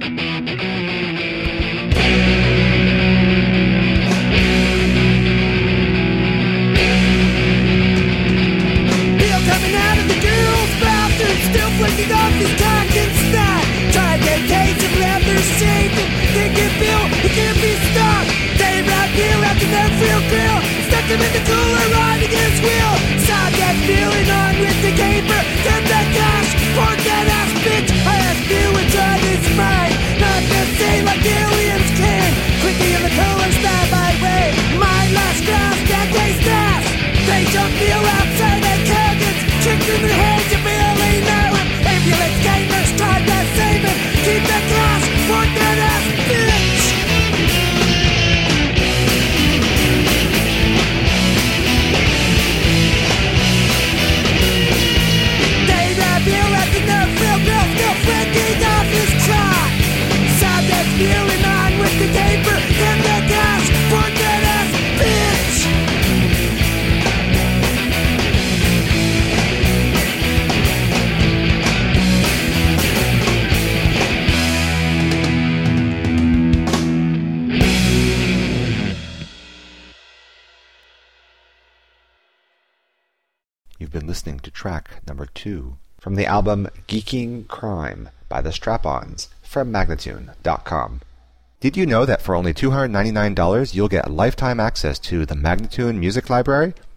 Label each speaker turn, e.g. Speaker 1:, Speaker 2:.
Speaker 1: You've been listening to track number 2 from the album Geeking Crime by the Strap-Ons from Magnatune.com. Did you know that for only $299 you'll get lifetime access to the Magnatune Music Library,